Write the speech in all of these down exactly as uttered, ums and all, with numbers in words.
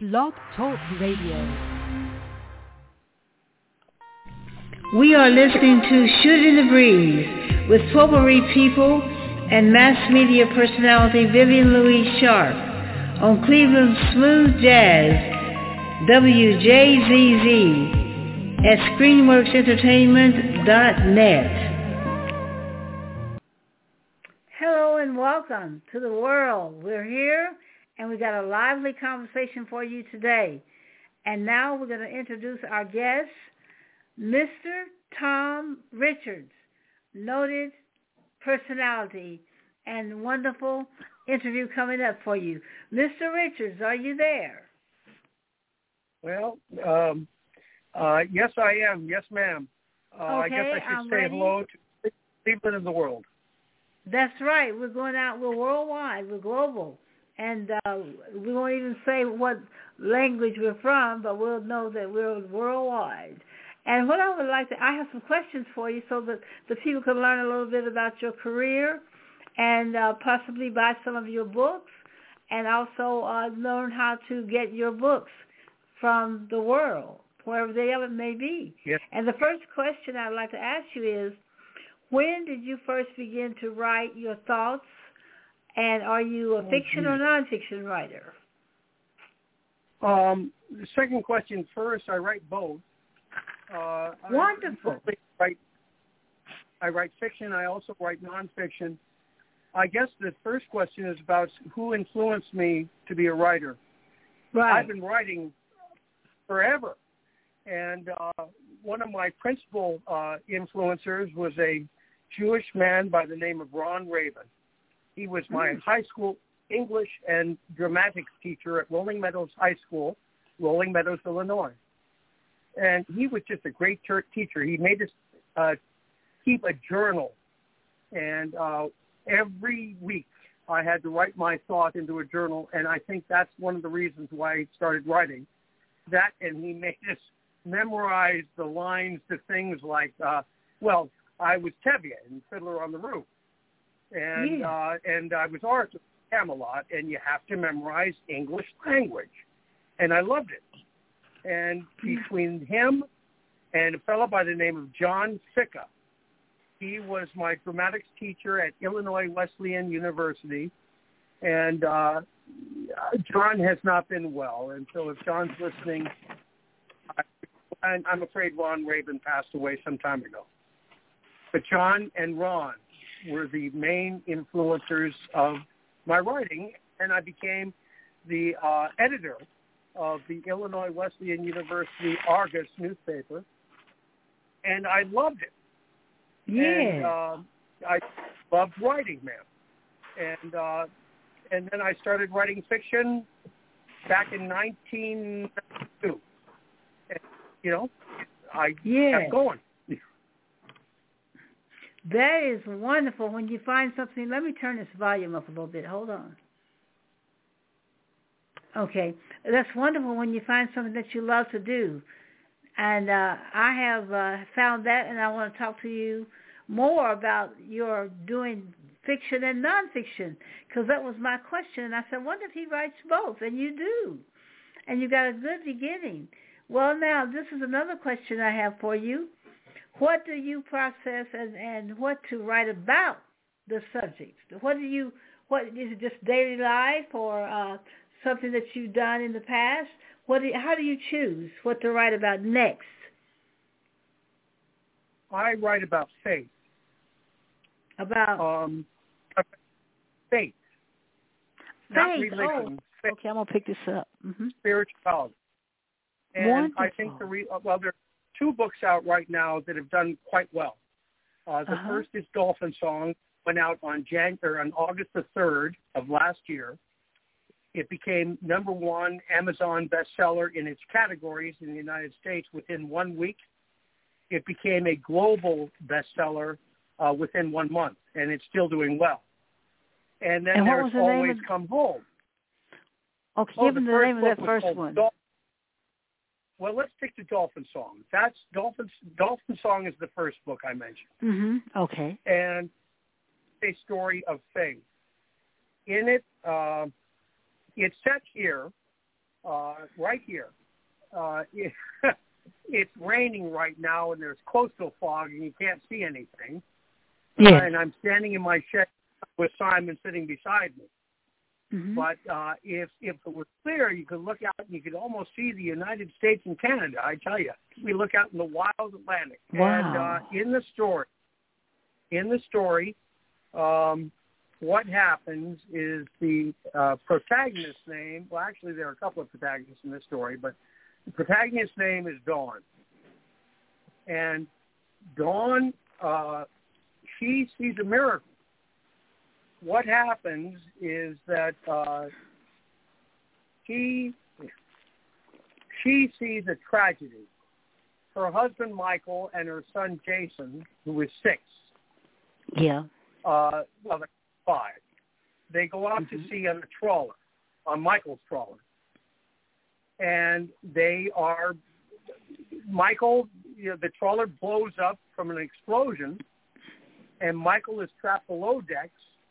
Blog Talk Radio. We are listening to Shooting the Breeze with Potpourri People and mass media personality Vivian Louise Sharp on Cleveland's Smooth Jazz, W J Z Z, at screenworks entertainment dot net. Hello and welcome to the world. We're here and we got a lively conversation for you today. And now we're going to introduce our guest, Mister Tom Richards, noted personality and wonderful interview coming up for you. Mister Richards, are you there? Well, um, uh, yes, I am. Yes, ma'am. Uh, okay, I guess I should I'm say ready. hello to Cleveland and the world. That's right. We're going out. We're worldwide. We're global. And uh, we won't even say what language we're from, but we'll know that we're worldwide. And what I would like to, I have some questions for you so that the people can learn a little bit about your career and uh, possibly buy some of your books and also uh, learn how to get your books from the world, wherever they ever may be. Yes. And the first question I'd like to ask you is, when did you first begin to write your thoughts? And are you a Oh, fiction geez. or nonfiction writer? Um, the second question first, I write both. Uh, Wonderful. I write, I write fiction. I also write nonfiction. I guess the first question is about who influenced me to be a writer. Right. I've been writing forever. And uh, one of my principal uh, influencers was a Jewish man by the name of Ron Rabin. He was my mm. high school English and dramatics teacher at Rolling Meadows High School, Rolling Meadows, Illinois. And he was just a great church teacher. He made us uh, keep a journal. And uh, every week I had to write my thought into a journal. And I think that's one of the reasons why I started writing. That, and he made us memorize the lines to things like, uh, well, I was Tevye in Fiddler on the Roof. And yeah. uh, and I was Arthur Camelot, and you have to memorize English language. And I loved it. And between him and a fellow by the name of John Ficca, he was my dramatics teacher at Illinois Wesleyan University. And uh, John has not been well. And so if John's listening, I, I'm afraid Ron Rabin passed away some time ago. But John and Ron were the main influencers of my writing, and I became the uh, editor of the Illinois Wesleyan University Argus newspaper, and I loved it. Yeah. And uh, I loved writing, man. And uh, and then I started writing fiction back in nineteen ninety-two. And, you know, I yeah. kept going. That is wonderful when you find something. Let me turn this volume up a little bit. Hold on. Okay. That's wonderful when you find something that you love to do. And uh, I have uh, found that, and I want to talk to you more about your doing fiction and nonfiction, because that was my question. And I said, I wonder if he writes both. And you do. And you got a good beginning. Well, now, this is another question I have for you. What do you process and, and what to write about the subject? What do you, what is it just daily life or uh, something that you've done in the past? What do you, how do you choose what to write about next? I write about faith. About? Um, faith. Faith. Not religion. Oh, faith. okay, I'm going to pick this up. Mm-hmm. Spirituality. And Wonderful. I think the re- well, there are two books out right now that have done quite well. Uh, the uh-huh. first is Dolphin Song, went out on Jan- or on August the third of last year. It became number one Amazon bestseller in its categories in the United States within one week. It became a global bestseller uh, within one month, and it's still doing well. And then and there's the Always of... Come Home. Okay, oh, give them the, the name of that first one. Dol- Well, let's stick to Dolphin Song. That's Dolphin. Dolphin Song is the first book I mentioned. Mm-hmm. Okay. And a story of faith. In it, uh, it's set here uh, right here. Uh, it, it's raining right now, and there's coastal fog, and you can't see anything. Yeah. Uh, and I'm standing in my shed with Simon sitting beside me. Mm-hmm. But uh, if if it was clear, you could look out and you could almost see the United States and Canada. I tell you, we look out in the wild Atlantic. Wow. And uh, in the story, in the story, um, what happens is the uh, protagonist's name. Well, actually, there are a couple of protagonists in this story, but the protagonist's name is Dawn. And Dawn, uh, she sees a miracle. What happens is that uh, she she sees a tragedy. Her husband Michael and her son Jason, who is six, yeah, uh, well, they're five. They go out mm-hmm. to sea on a trawler, on Michael's trawler, and they are Michael. You know, the trawler blows up from an explosion, and Michael is trapped below decks.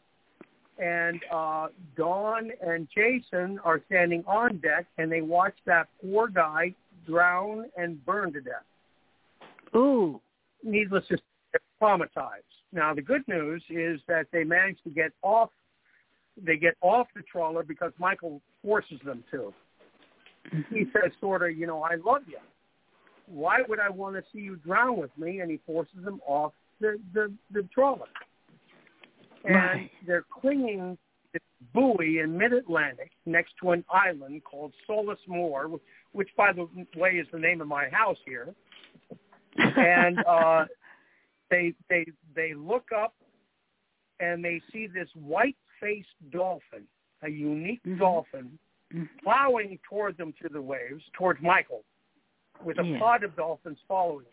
And uh, Dawn and Jason are standing on deck, and they watch that poor guy drown and burn to death. Ooh. Needless to say, they're traumatized. Now, the good news is that they managed to get off. They get off the trawler because Michael forces them to. Mm-hmm. He says, sort of, you know, I love you. Why would I want to see you drown with me? And he forces them off the, the, the trawler. And right. they're clinging to this buoy in mid-Atlantic next to an island called Solis Moor, which, by the way, is the name of my house here. And uh, they they they look up and they see this white-faced dolphin, a unique mm-hmm. dolphin, mm-hmm. plowing toward them through the waves, towards Michael, with a yeah. pod of dolphins following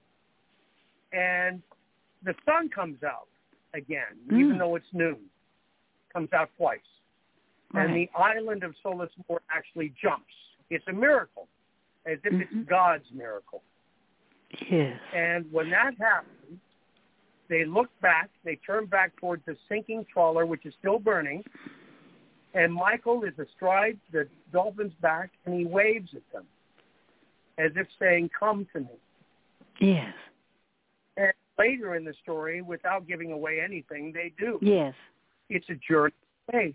him. And the sun comes out again, mm. even though it's noon, comes out twice. Right. And the island of Solis Moor actually jumps. It's a miracle, as if mm-hmm. it's God's miracle. Yes. And when that happens, they look back, they turn back towards the sinking trawler, which is still burning, and Michael is astride the dolphin's back, and he waves at them, as if saying, come to me. Yes. And later in the story, without giving away anything, they do. Yes. It's a journey of faith.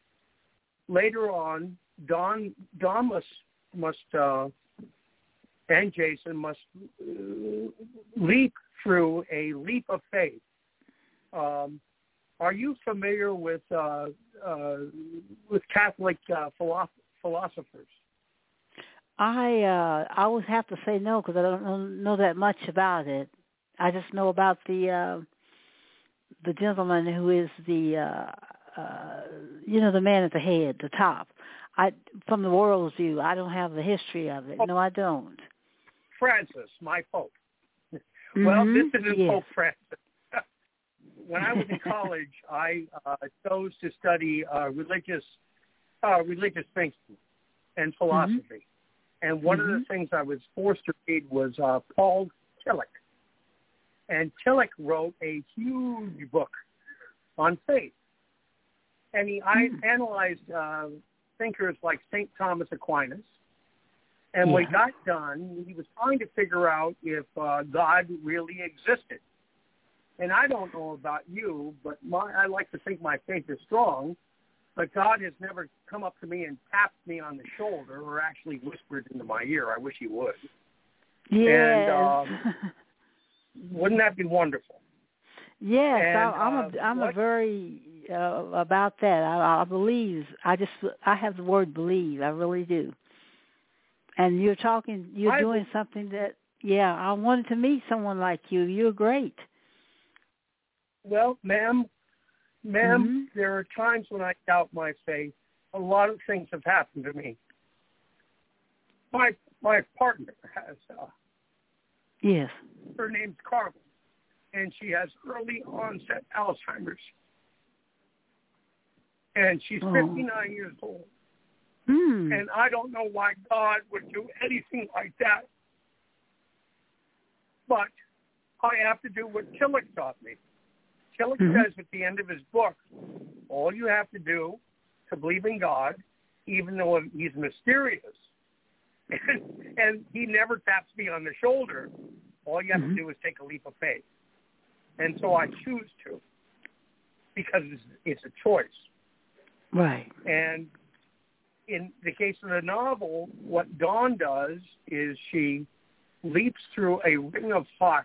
Later on, Dawn, Dawn must, must uh, and Jason must uh, leap through a leap of faith. Um, are you familiar with uh, uh, with Catholic uh, philosoph- philosophers? I uh, I always have to say no because I don't know, know that much about it. I just know about the uh, the gentleman who is the uh, uh, you know the man at the head, the top. I from the world's view, I don't have the history of it. No, I don't. Francis, my Pope. Mm-hmm. Well, this isn't yes. Pope Francis. When I was in college, I uh, chose to study uh, religious uh, religious thinking and philosophy. Mm-hmm. And one mm-hmm. of the things I was forced to read was uh, Paul Tillich. And Tillich wrote a huge book on faith. And he mm-hmm. I analyzed uh, thinkers like Saint Thomas Aquinas. And yeah. when he got done, he was trying to figure out if uh, God really existed. And I don't know about you, but my, I like to think my faith is strong. But God has never come up to me and tapped me on the shoulder or actually whispered into my ear. I wish he would. Yes. And uh, wouldn't that be wonderful? Yes, and, I, I'm uh, a I'm what, a very uh, about that. I, I believe. I just I have the word believe. I really do. And you're talking. You're I, doing something that. Yeah, I wanted to meet someone like you. You're great. Well, ma'am, ma'am, mm-hmm. there are times when I doubt my faith. A lot of things have happened to me. My my partner has. Uh, yes. Her name's Carmen, and she has early onset Alzheimer's, and she's oh. fifty-nine years old. Mm. And I don't know why God would do anything like that. But I have to do what Tillich taught me. Tillich mm-hmm. says at the end of his book, all you have to do to believe in God even though he's mysterious. And, and he never taps me on the shoulder. All you have mm-hmm. to do is take a leap of faith. And so I choose to, because it's, it's a choice. Right. And in the case of the novel, what Dawn does is she leaps through a ring of fire.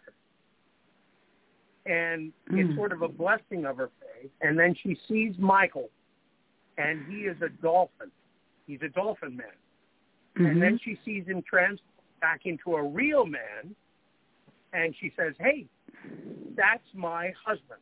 And mm. it's sort of a blessing of her faith. And then she sees Michael, and he is a dolphin. He's a dolphin man. Mm-hmm. And then she sees him transform back into a real man, and she says, hey, that's my husband.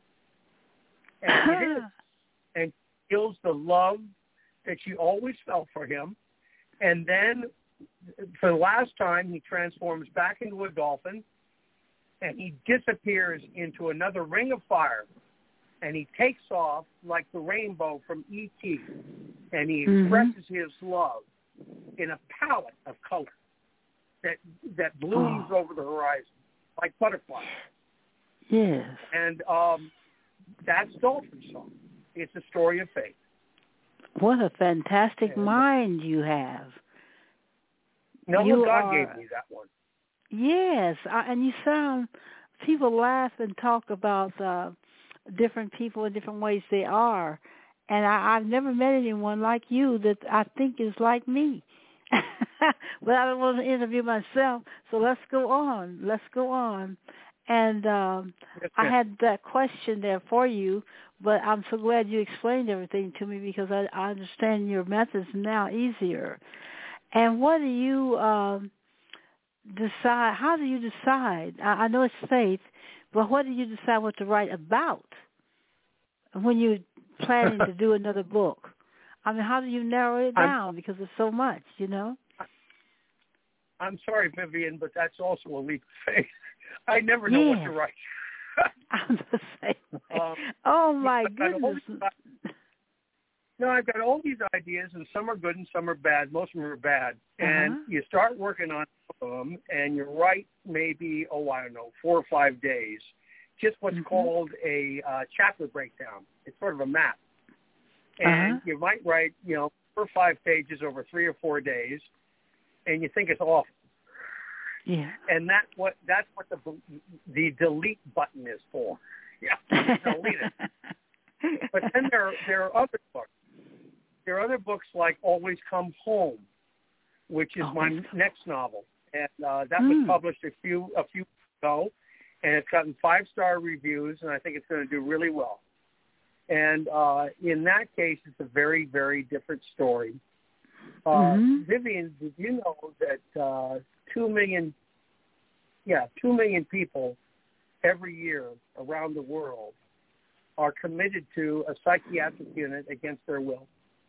And it is. And she feels the love that she always felt for him. And then for the last time, he transforms back into a dolphin, and he disappears into another ring of fire, and he takes off like the rainbow from E T, and he mm-hmm. expresses his love in a palette of color that that blooms oh. over the horizon like butterflies. Yes. And um, that's Dolphin Song. It's a story of faith. What a fantastic and, mind you have. No, you God are, gave me that one. Yes, I, and you sound, people laugh and talk about uh, different people in different ways they are. And I, I've never met anyone like you that I think is like me. But I don't want to interview myself, so let's go on. Let's go on. And um, yes, I had that question there for you, but I'm so glad you explained everything to me because I, I understand your methods now easier. And what do you um, decide, how do you decide? I, I know it's faith, but what do you decide what to write about when you're planning to do another book? I mean, how do you narrow it down? I'm, because there's so much, you know? I'm sorry, Vivian, but that's also a leap of faith. I never know yes. what to write. I'm the same way. Um, oh, my I've goodness. Got, no, I've got all these ideas, and some are good and some are bad. Most of them are bad. Uh-huh. And you start working on them, and you write maybe, oh, I don't know, four or five days, just what's mm-hmm. called a uh, chapter breakdown. It's sort of a map. And uh-huh. you might write, you know, four or five pages over three or four days, and you think it's awful. Yeah. And that's what that's what the the delete button is for. Yeah, delete it. But then there there are other books. There are other books like Always Come Home, which is Always my next novel, and uh, that mm. was published a few a few weeks ago, and it's gotten five star reviews, and I think it's going to do really well. And uh, in that case, it's a very, very different story. Uh, mm-hmm. Vivian, did you know that uh, two million, yeah, two million people every year around the world are committed to a psychiatric unit against their will?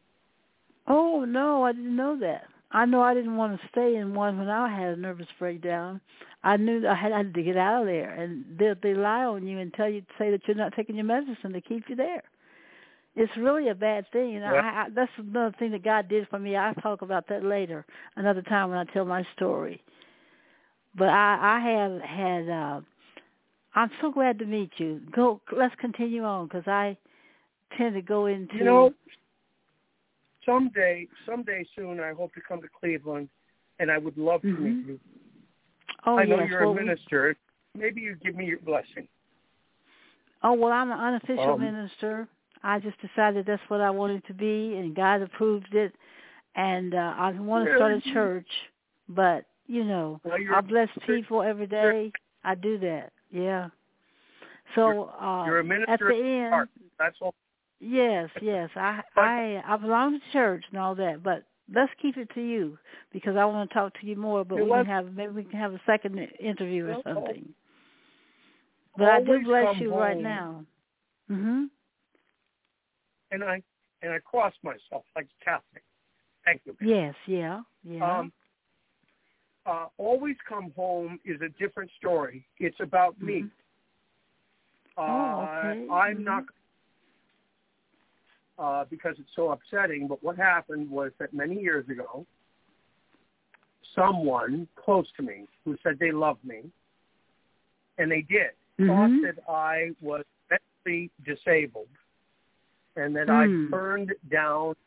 Oh, no, I didn't know that. I know I didn't want to stay in one when I had a nervous breakdown. I knew I had, I had to get out of there, and they they lie on you and tell you, say that you're not taking your medicine to keep you there. It's really a bad thing, and yeah. I, I, that's another thing that God did for me. I'll talk about that later, another time when I tell my story. But I, I have had, uh, I'm so glad to meet you. Go, let's continue on, because I tend to go into... You know, someday, someday soon, I hope to come to Cleveland, and I would love to mm-hmm. meet you. Oh, I know yes. you're well, a minister. Maybe you give me your blessing. Oh, well, I'm an unofficial um, minister. I just decided that's what I wanted to be, and God approved it. And uh, I want to start a church, but, you know, well, I bless people every day. I do that, yeah. So you're, uh, you're a minister at the end, heart. That's all. Yes, yes. I, I I belong to church and all that, but let's keep it to you because I want to talk to you more. But you we want, can have maybe we can have a second interview or well, something. But I do bless you home, right now. Mhm. And I and I cross myself like a Catholic. Thank you. Yes. Yeah. Yeah. Um, uh, Always Come Home is a different story. It's about mm-hmm. me. Uh, oh, okay. I'm mm-hmm. not. Uh, because it's so upsetting, but what happened was that many years ago, someone close to me who said they loved me, and they did, mm-hmm. thought that I was mentally disabled and that mm. I burned down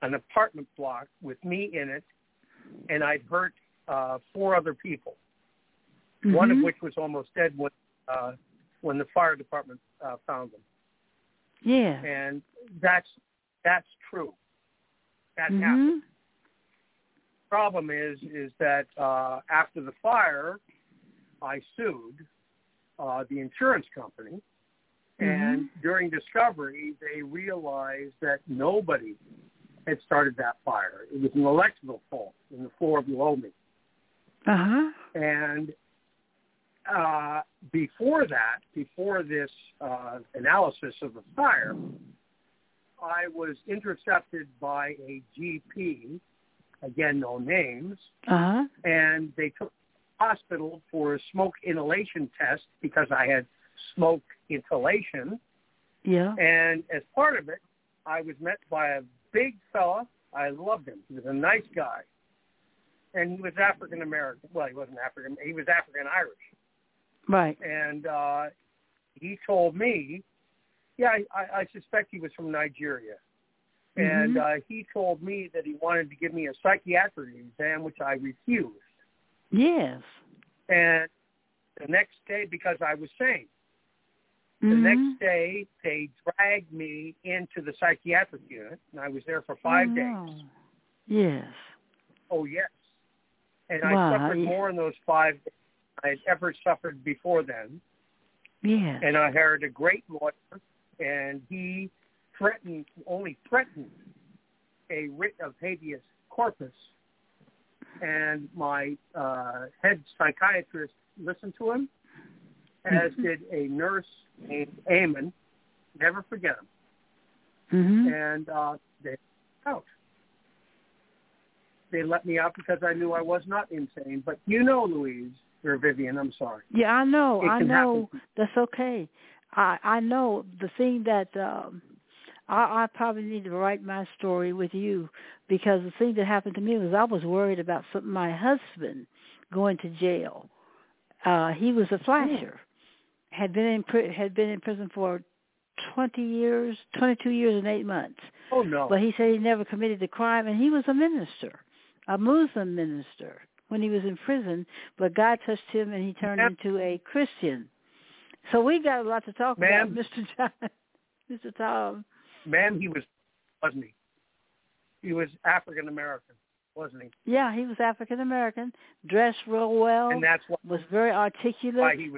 an apartment block with me in it, and I'd hurt uh, four other people, mm-hmm. one of which was almost dead when, uh, when the fire department uh, found them. Yeah. And that's that's true. That mm-hmm. happened. Problem is, is that uh, after the fire, I sued uh, the insurance company, mm-hmm. and during discovery, they realized that nobody had started that fire. It was an electrical fault in the floor below me. Uh-huh. And uh, before that, before this uh, analysis of the fire, I was intercepted by a G P, again, no names, uh-huh. and they took me to the hospital for a smoke inhalation test because I had smoke inhalation. Yeah. And as part of it, I was met by a big fella. I loved him. He was a nice guy. And he was African-American. Well, he wasn't African. He was African-Irish. Right. And uh, he told me, yeah, I, I suspect he was from Nigeria. And mm-hmm. uh, he told me that he wanted to give me a psychiatric exam, which I refused. Yes. And the next day, because I was sane, mm-hmm. the next day they dragged me into the psychiatric unit, and I was there for five oh, days. No. Yes. Oh, yes. And wow. I suffered yeah. more in those five days than I had ever suffered before then. Yes. And I hired a great lawyer, and he threatened, only threatened a writ of habeas corpus. And my uh, head psychiatrist listened to him, as did a nurse named Eamon. Never forget him. Mm-hmm. And uh, they let me out. They let me out because I knew I was not insane. But you know, Louise, or Vivian, I'm sorry. Yeah, I know. It I can know. happen. That's okay. I I know the thing that um, I, I probably need to write my story with you, because the thing that happened to me was I was worried about some, my husband going to jail. Uh, he was a flasher, had been in pri- had been in prison for twenty years, twenty-two years and eight months. Oh no! But he said he never committed a crime, and he was a minister, a Muslim minister, when he was in prison. But God touched him, and he turned Ma'am. into a Christian. So we got a lot to talk Ma'am. about, Mister John, Mister Tom. Ma'am, he was, wasn't he? He was African American, wasn't he? Yeah, he was African American, dressed real well, And that's why, was very articulate. why he was,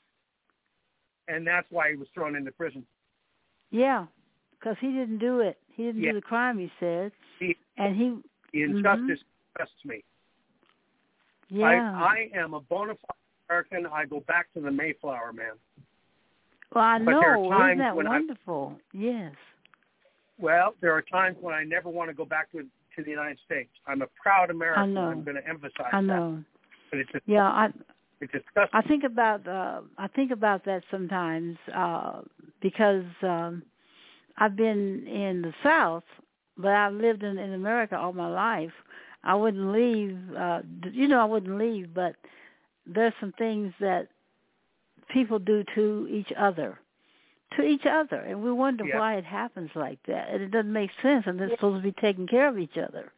and that's why he was thrown into prison. Yeah, because he didn't do it. He didn't Yeah. do the crime, he said. He, and he... the injustice disgusts mm-hmm. me. Yeah. I, I am a bona fide American. I go back to the Mayflower, man. Well, I But there know. are times Isn't that when wonderful? I, yes. Well, there are times when I never want to go back to to the United States. I'm a proud American. I know. I'm going to emphasize I know. that. But it's just, yeah, I it's disgusting. I think about uh, I think about that sometimes uh, because um, I've been in the South, but I've lived in, in America all my life. I wouldn't leave. Uh, you know, I wouldn't leave, but there's some things that people do to each other, to each other, and we wonder yeah. why it happens like that. And it doesn't make sense, and they're yeah. supposed to be taking care of each other.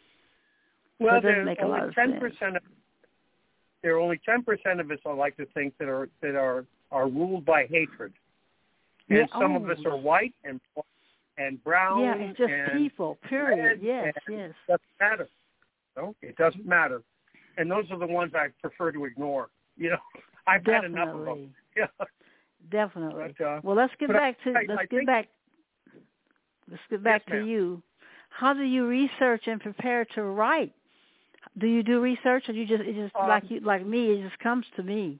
Well, so it there's make a only lot of ten sense. percent of there are only ten percent of us, I like to think, that are that are are ruled by hatred, and yeah. some oh. of us are white and and brown. Yeah, it's just and people. Period. red, Yes, and yes. It doesn't matter. No, it doesn't matter. And those are the ones I prefer to ignore. You know, I've Definitely. had enough of them. Yeah. Definitely. But, uh, well, let's get back I, to I, let's I get think, back. Let's get back yes, to ma'am. you. How do you research and prepare to write? Do you do research, or you just it just um, like you like me? It just comes to me.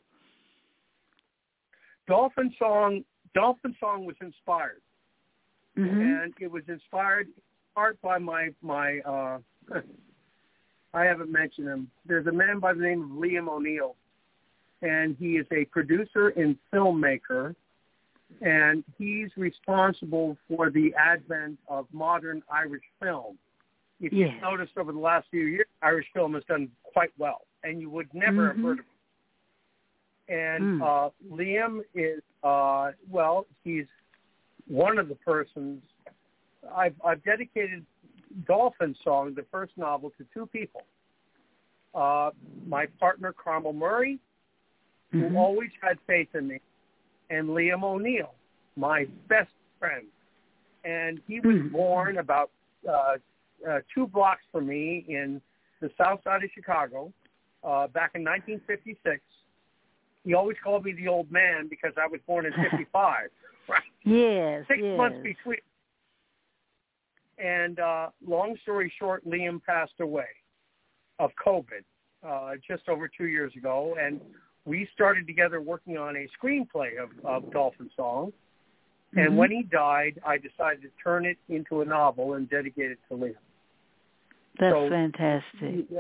Dolphin Song. Dolphin Song was inspired, mm-hmm. and it was inspired in part by my my. Uh, I haven't mentioned him. There's a man by the name of Liam O'Neill, and he is a producer and filmmaker, and he's responsible for the advent of modern Irish film. If yes. you've noticed over the last few years, Irish film has done quite well, and you would never mm-hmm. have heard of him. And mm. uh, Liam is, uh, well, he's one of the persons. I've, I've dedicated Dolphin Song, the first novel, to two people. Uh, my partner, Carmel Murray, who Mm-hmm. always had faith in me, and Liam O'Neill, my best friend. And he was Mm-hmm. born about uh, uh, two blocks from me in the south side of Chicago uh, back in nineteen fifty-six. He always called me the old man because I was born in fifty-five. Right? Yes, Six yes. months between. And uh, long story short, Liam passed away of COVID uh, just over two years ago. And we started together working on a screenplay of, of Dolphin Song. And Mm-hmm. when he died, I decided to turn it into a novel and dedicate it to Liam. That's so, fantastic. Yeah.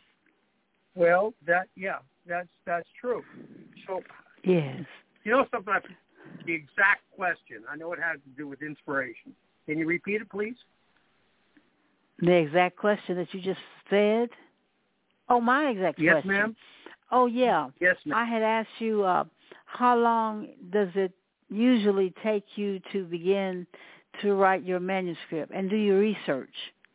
Well, that yeah, that's that's true. So, Yes. you know something? I, the exact question. I know it has to do with inspiration. Can you repeat it, please? The exact question that you just said? Oh, my exact Yes, question. ma'am. Oh, yeah. Yes, ma'am. I had asked you, uh, how long does it usually take you to begin to write your manuscript and do your research?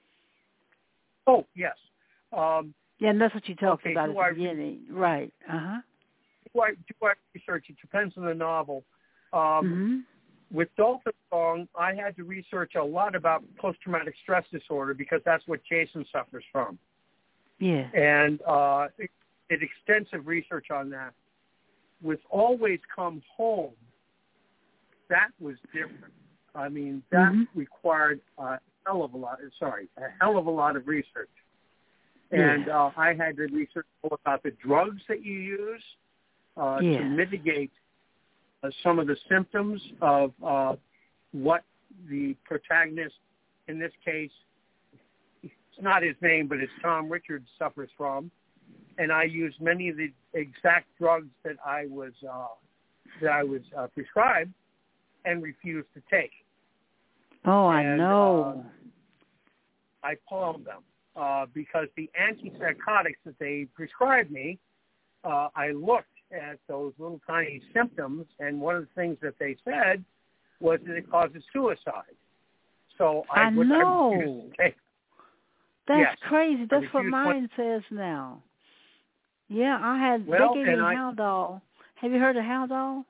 Oh, yes. Um, Yeah, and that's what you talked okay, about do at the I, beginning. Right. Uh-huh. do I, do I research? It depends on the novel. Um, Mm-hmm. With Dolphin Song, I had to research a lot about post-traumatic stress disorder because that's what Jason suffers from. Yeah. And uh, it, did extensive research on that. With Always Come Home, that was different. I mean, that mm-hmm. required a hell of a lot, sorry, a hell of a lot of research. Yeah. And uh, I had to research more about the drugs that you use uh, yeah. to mitigate uh, some of the symptoms of uh, what the protagonist, in this case, it's not his name, but it's Tom Richards, suffers from. And I used many of the exact drugs that I was uh, that I was uh, prescribed and refused to take. Oh, and, I know. Uh, I palmed them uh, because the antipsychotics that they prescribed me, uh, I looked at those little tiny symptoms, and one of the things that they said was that it causes suicide. So I, I would, know. I refused to take. That's yes, crazy. That's what refused mine one. says now. Yeah, I had, Well, they gave me and I- Haldol. Have you heard of Haldol?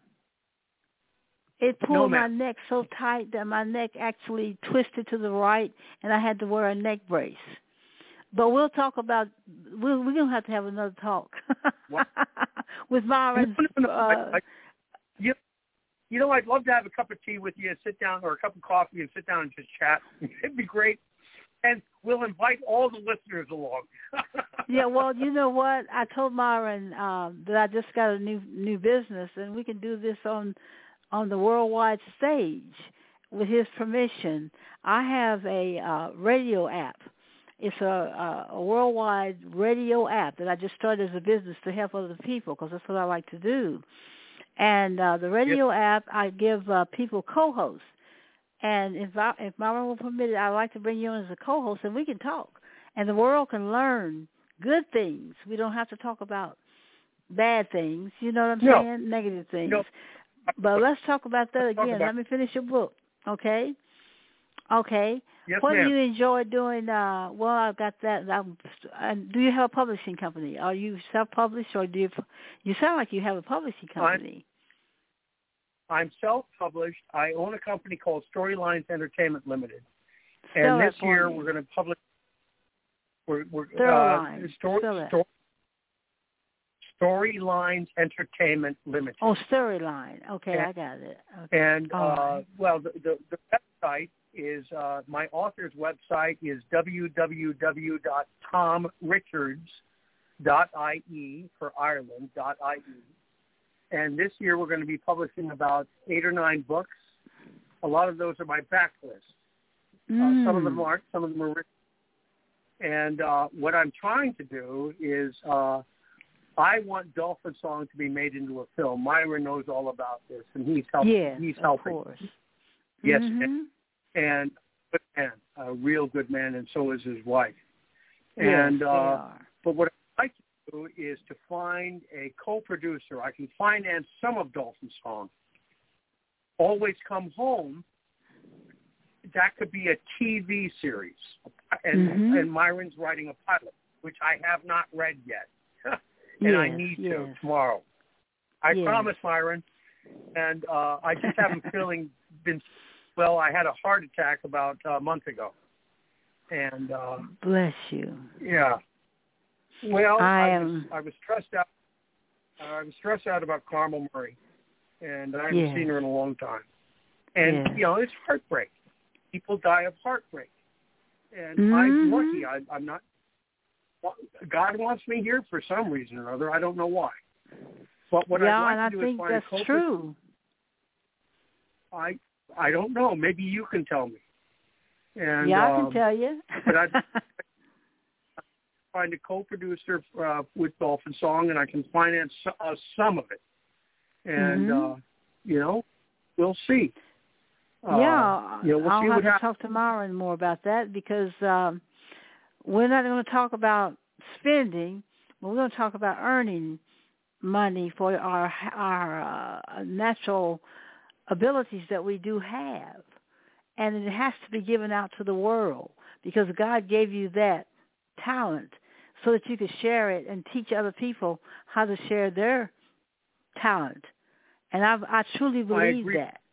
It pulled No, my ma'am. neck so tight that my neck actually twisted to the right, and I had to wear a neck brace. But we'll talk about, we'll, we're going to have to have another talk with Myron's. No, no, no, Uh, I, I, you, you know, I'd love to have a cup of tea with you and sit down, or a cup of coffee and sit down and just chat. It'd be great. And we'll invite all the listeners along. yeah, well, you know what? I told Myron um, that I just got a new new business, and we can do this on on the worldwide stage with his permission. I have a uh, radio app. It's a, a, a worldwide radio app that I just started as a business to help other people because that's what I like to do. And uh, the radio yes. app, I give uh, people co-hosts. And if I, if Myron will permit it, I'd like to bring you in as a co-host, and we can talk. And the world can learn good things. We don't have to talk about bad things. You know what I'm no. saying? Negative things. No. But let's talk about that let's again. About- Let me finish your book, okay? Okay. Yes, what ma'am. do you enjoy doing? Uh, well, I've got that. I'm, and do you have a publishing company? Are you self-published, or do you? You sound like you have a publishing company. I'm, I'm self-published. I own a company called Storylines Entertainment Limited, Spell and this that year me. we're going to publish. We're, we're Storylines. uh, story, Spell it. story, Storylines Entertainment Limited. Oh, Storyline. Okay, and, I got it. Okay. And uh, right. well, the, the, the website is uh, my author's website is w w w dot tom richards dot i e for Ireland dot i e. And this year we're going to be publishing about eight or nine books. A lot of those are my backlist. Mm. Uh, some of them aren't. Some of them are written. And uh, what I'm trying to do is uh, I want Dolphin Song to be made into a film. Myron knows all about this, and he's helping. Yes, he's of helping. course. Yes, mm-hmm. and good man, a real good man, and so is his wife. Yes, and they uh, are. But what I'd like to do is to find a co-producer. I can finance some of Dolphin Song. Always Come Home. That could be a T V series, and mm-hmm. and Myron's writing a pilot, which I have not read yet, and yes, I need yes. to tomorrow. I yes. promise, Myron, and uh, I just haven't feeling been well. I had a heart attack about a month ago, and uh, bless you. Yeah. Well, I, I am... was I was stressed out. Uh, I was stressed out about Carmel Murray, and I haven't yes. seen her in a long time. And yes. you know, it's heartbreak. People die of heartbreak, and mm-hmm. I'm lucky. I, I'm not. God wants me here for some reason or other. I don't know why. But what yeah, I'd like and I to do think is find that's a culprit. true. I I don't know. Maybe you can tell me. And, yeah, I um, can tell you. but I'd find a co-producer uh, with Dolphin Song, and I can finance uh, some of it. And mm-hmm. uh, you know, we'll see. Yeah, uh, you know, we'll I'll see have what to happens. talk to Myron more about that because um, we're not going to talk about spending, but we're going to talk about earning money for our our uh, natural abilities that we do have, and it has to be given out to the world because God gave you that talent so that you could share it and teach other people how to share their talent. And I, I truly believe I that.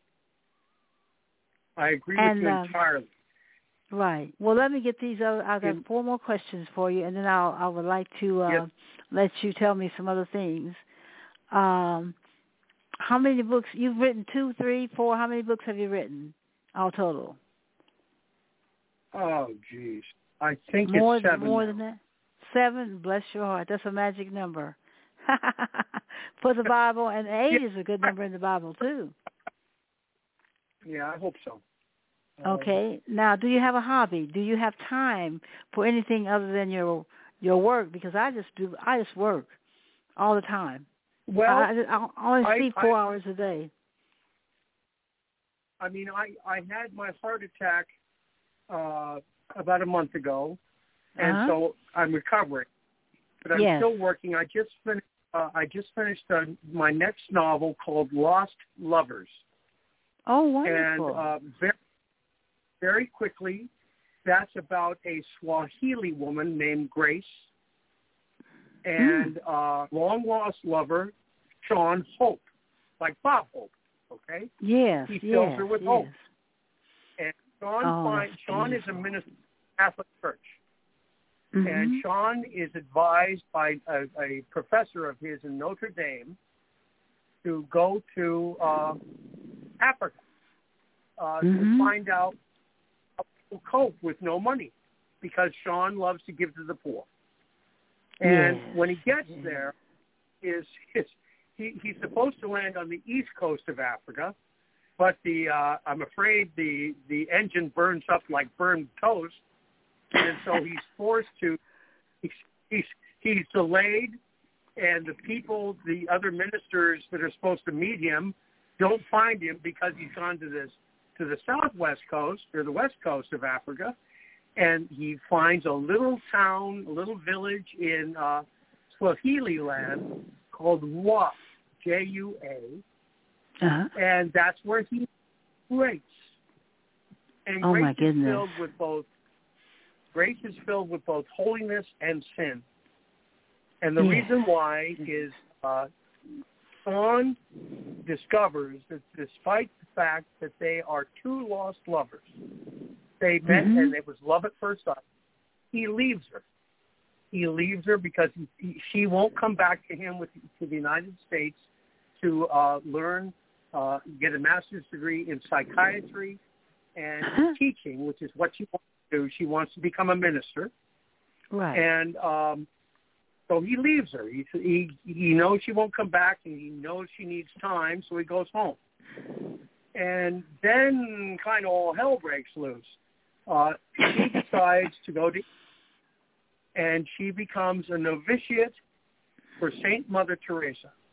I agree and, with you uh, entirely. Right. Well, let me get these other. I've got In, four more questions for you, and then I'll I would like to uh, yes. let you tell me some other things. Um, how many books you've written? Two, three, four. How many books have you written all total? Oh, geez. I think more it's seven. More now. than that. Seven. Bless your heart. That's a magic number for the Bible, and eight yeah. is a good number in the Bible too. Yeah, I hope so. Okay. Now, do you have a hobby? Do you have time for anything other than your your work? Because I just do. I just work all the time. Well, I, I only sleep I, four I, hours a day. I mean, I, I had my heart attack uh, about a month ago, and uh-huh. so I'm recovering. But I'm yes. still working. I just finished. Uh, I just finished uh, my next novel called Lost Lovers. Oh, wonderful! And uh, very, very quickly, that's about a Swahili woman named Grace and uh, long-lost lover, Sean Hope, like Bob Hope, okay? Yes, He fills yes, her with yes. hope. And Sean, oh, finds, Sean is a minister of the Catholic Church. Mm-hmm. And Sean is advised by a, a professor of his in Notre Dame to go to uh, Africa uh, mm-hmm. to find out how people cope with no money, because Sean loves to give to the poor. And yes. when he gets yes. there, is his, he, he's supposed to land on the east coast of Africa, but the uh, I'm afraid the the engine burns up like burned toast, and so he's forced to. He's he's, he's delayed, and the people, the other ministers that are supposed to meet him, don't find him because he's gone to this to the southwest coast or the west coast of Africa, and he finds a little town, a little village in uh, Swahili land called Wa, J U A, uh-huh. and that's where he grace. And oh grace my is goodness. filled with both. Grace is filled with both holiness and sin. And the yes. reason why is uh, Sean discovers that despite the fact that they are two lost lovers, they met mm-hmm. and it was love at first sight, he leaves her. He leaves her because he, he, she won't come back to him with to the United States to uh, learn, uh, get a master's degree in psychiatry and uh-huh. teaching, which is what she wants to do. She wants to become a minister. Right. And um, so he leaves her. He, he he knows she won't come back, and he knows she needs time, so he goes home. And then kind of all hell breaks loose. Uh, she decides to go to, and she becomes a novitiate for Saint Mother Teresa.